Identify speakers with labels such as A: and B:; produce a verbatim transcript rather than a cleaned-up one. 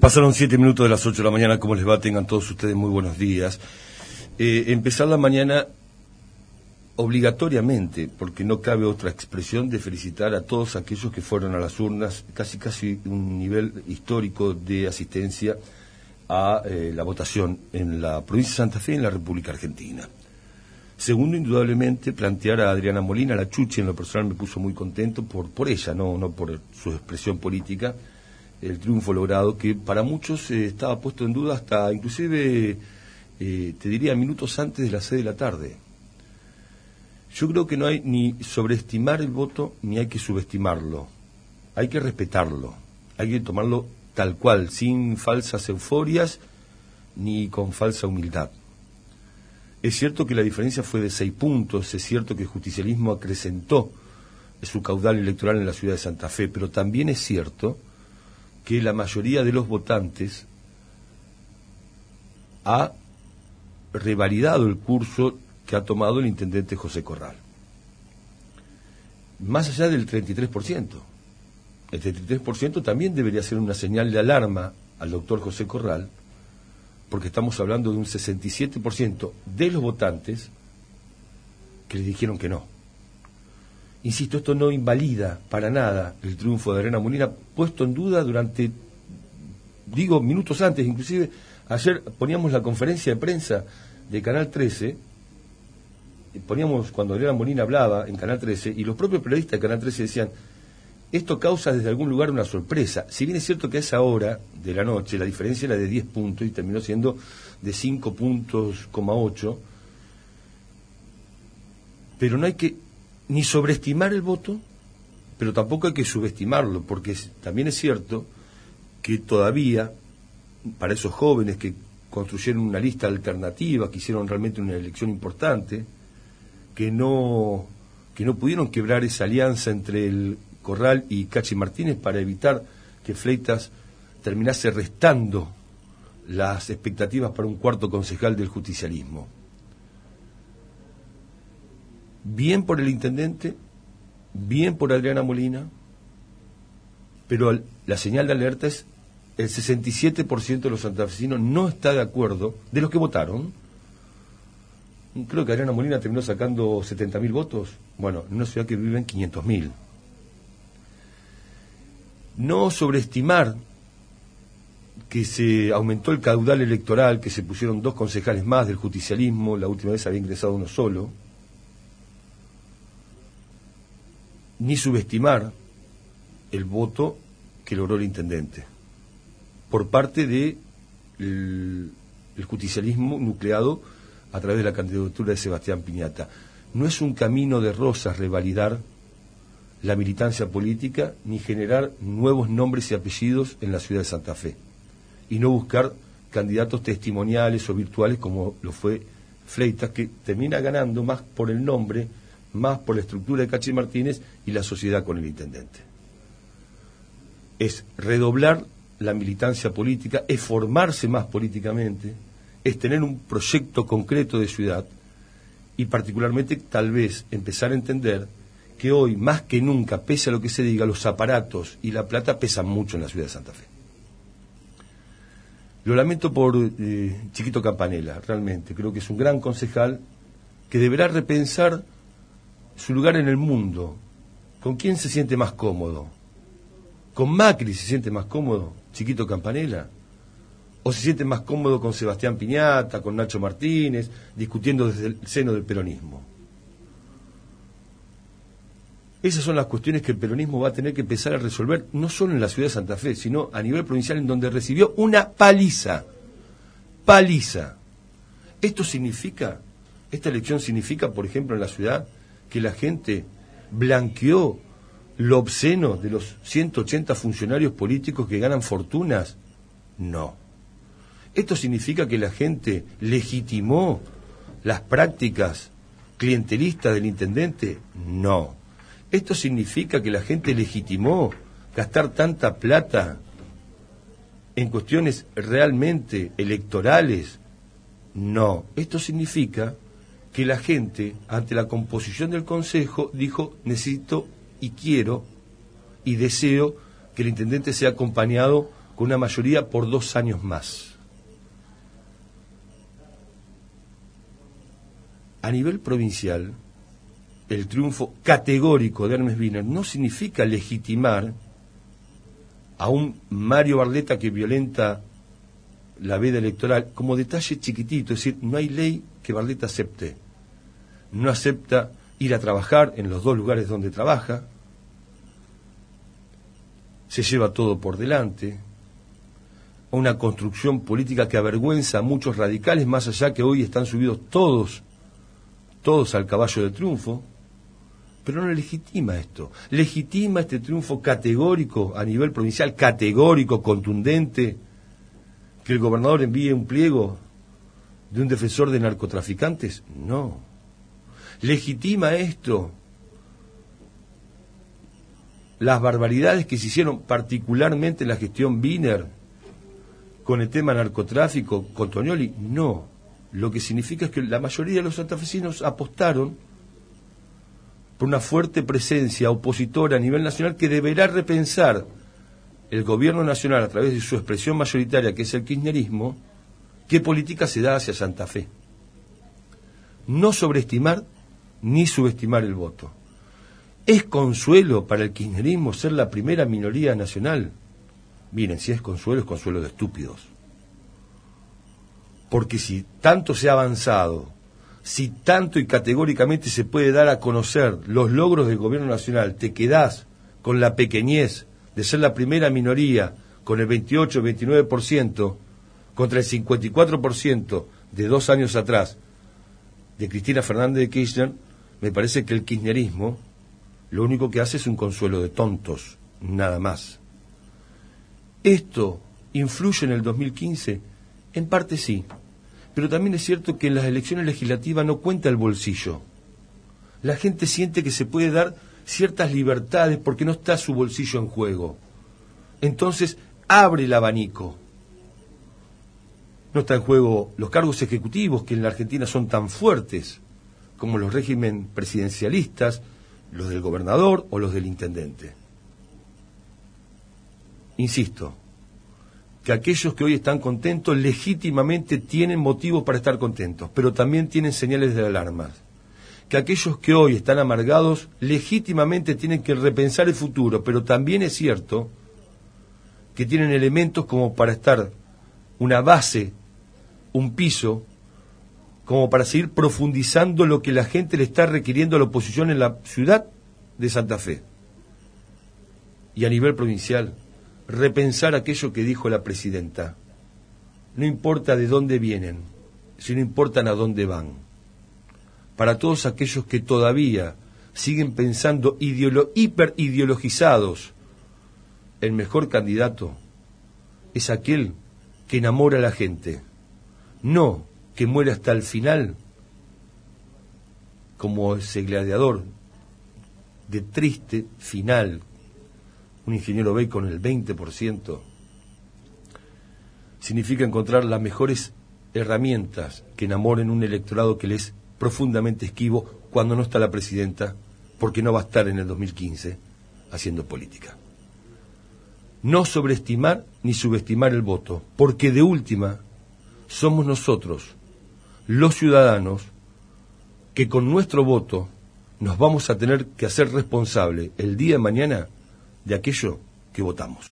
A: Pasaron siete minutos de las ocho de la mañana. ¿Cómo les va? Tengan todos ustedes muy buenos días. Eh, empezar la mañana obligatoriamente, porque no cabe otra expresión, de felicitar a todos aquellos que fueron a las urnas, casi casi un nivel histórico de asistencia a eh, la votación en la provincia de Santa Fe y en la República Argentina. Segundo, indudablemente, plantear a Adriana Molina, la Chuchi, en lo personal me puso muy contento por, por ella, no, no por su expresión política, el triunfo logrado, que para muchos eh, estaba puesto en duda hasta inclusive, eh, te diría, minutos antes de las seis de la tarde. Yo creo que no hay ni sobreestimar el voto, ni hay que subestimarlo. Hay que respetarlo, hay que tomarlo tal cual, sin falsas euforias, ni con falsa humildad. Es cierto que la diferencia fue de seis puntos, es cierto que el justicialismo acrecentó su caudal electoral en la ciudad de Santa Fe, pero también es cierto que la mayoría de los votantes ha revalidado el curso que ha tomado el intendente José Corral. Más allá del treinta y tres por ciento. El treinta y tres por ciento también debería ser una señal de alarma al doctor José Corral, porque estamos hablando de un sesenta y siete por ciento de los votantes que le dijeron que no. Insisto, esto no invalida para nada el triunfo de Adriana Molina, puesto en duda durante, digo, minutos antes. Inclusive ayer poníamos la conferencia de prensa de Canal trece, poníamos cuando Adriana Molina hablaba en Canal trece, y los propios periodistas de Canal trece decían, esto causa desde algún lugar una sorpresa. Si bien es cierto que a esa hora de la noche la diferencia era de diez puntos y terminó siendo de cinco puntos, ocho, pero no hay que ni sobreestimar el voto, pero tampoco hay que subestimarlo, porque es, también es cierto que todavía, para esos jóvenes que construyeron una lista alternativa, que hicieron realmente una elección importante, que no, que no pudieron quebrar esa alianza entre el Corral y Cachi Martínez para evitar que Fleitas terminase restando las expectativas para un cuarto concejal del justicialismo. Bien por el intendente, bien por Adriana Molina, pero la señal de alerta es el sesenta y siete por ciento de los santafesinos no está de acuerdo, de los que votaron. Creo que Adriana Molina terminó sacando setenta mil votos, bueno, en una ciudad que viven quinientos mil. No sobreestimar que se aumentó el caudal electoral, que se pusieron dos concejales más del justicialismo, la última vez había ingresado uno solo. Ni subestimar el voto que logró el intendente por parte de el, el justicialismo nucleado a través de la candidatura de Sebastián Piñata. No es un camino de rosas revalidar la militancia política ni generar nuevos nombres y apellidos en la ciudad de Santa Fe y no buscar candidatos testimoniales o virtuales como lo fue Fleitas, que termina ganando más por el nombre, más por la estructura de Cachi Martínez y la sociedad con el intendente. Es redoblar la militancia política, es formarse más políticamente, es tener un proyecto concreto de ciudad y particularmente tal vez empezar a entender que hoy, más que nunca, pese a lo que se diga, los aparatos y la plata pesan mucho en la ciudad de Santa Fe. Lo lamento por eh, Chiquito Campanella, realmente, creo que es un gran concejal que deberá repensar su lugar en el mundo. ¿Con quién se siente más cómodo? ¿Con Macri se siente más cómodo, Chiquito Campanella? ¿O se siente más cómodo con Sebastián Piñata, con Nacho Martínez, discutiendo desde el seno del peronismo? Esas son las cuestiones que el peronismo va a tener que empezar a resolver, no solo en la ciudad de Santa Fe, sino a nivel provincial, en donde recibió una paliza. Paliza. Esto significa, esta elección significa, por ejemplo, en la ciudad, que la gente blanqueó lo obsceno de los ciento ochenta funcionarios políticos que ganan fortunas. No. Esto significa que la gente legitimó las prácticas clientelistas del intendente. No. Esto significa que la gente legitimó gastar tanta plata en cuestiones realmente electorales. No. Esto significa que la gente, ante la composición del Consejo, dijo, necesito y quiero y deseo que el intendente sea acompañado con una mayoría por dos años más. A nivel provincial, el triunfo categórico de Hermes Wiener no significa legitimar a un Mario Barletta que violenta la veda electoral como detalle chiquitito, es decir, no hay ley que Barletta acepte. No acepta ir a trabajar en los dos lugares donde trabaja, se lleva todo por delante, una construcción política que avergüenza a muchos radicales, más allá que hoy están subidos todos, todos al caballo del triunfo, pero no legitima esto, legitima este triunfo categórico a nivel provincial, categórico, contundente, que el gobernador envíe un pliego de un defensor de narcotraficantes, no. Legitima esto las barbaridades que se hicieron particularmente en la gestión Wiener con el tema narcotráfico, con Tognoli, no. Lo que significa es que la mayoría de los santafesinos apostaron por una fuerte presencia opositora a nivel nacional que deberá repensar el gobierno nacional a través de su expresión mayoritaria, que es el kirchnerismo, qué política se da hacia Santa Fe. No sobreestimar ni subestimar el voto. ¿Es consuelo para el kirchnerismo ser la primera minoría nacional? Miren, si es consuelo, es consuelo de estúpidos. Porque si tanto se ha avanzado, si tanto y categóricamente se puede dar a conocer los logros del gobierno nacional, te quedás con la pequeñez de ser la primera minoría con el veintiocho, veintinueve por ciento contra el cincuenta y cuatro por ciento de dos años atrás de Cristina Fernández de Kirchner, me parece que el kirchnerismo lo único que hace es un consuelo de tontos, nada más. ¿Esto influye en el dos mil quince? En parte sí, pero también es cierto que en las elecciones legislativas no cuenta el bolsillo. La gente siente que se puede dar ciertas libertades porque no está su bolsillo en juego. Entonces abre el abanico. No está en juego los cargos ejecutivos, que en la Argentina son tan fuertes como los regímenes presidencialistas, los del gobernador o los del intendente. Insisto, que aquellos que hoy están contentos legítimamente tienen motivos para estar contentos, pero también tienen señales de alarma. Que aquellos que hoy están amargados legítimamente tienen que repensar el futuro, pero también es cierto que tienen elementos como para estar una base, un piso, como para seguir profundizando lo que la gente le está requiriendo a la oposición en la ciudad de Santa Fe. Y a nivel provincial, repensar aquello que dijo la presidenta. No importa de dónde vienen, sino importan a dónde van. Para todos aquellos que todavía siguen pensando ideolo- hiperideologizados, el mejor candidato es aquel que enamora a la gente, no que muere hasta el final como ese gladiador de triste final, un ingeniero B con el veinte por ciento. Significa encontrar las mejores herramientas que enamoren un electorado que les es profundamente esquivo cuando no está la presidenta, porque no va a estar en el dos mil quince haciendo política. No sobreestimar ni subestimar el voto, porque de última somos nosotros, los ciudadanos, que con nuestro voto nos vamos a tener que hacer responsable el día de mañana de aquello que votamos.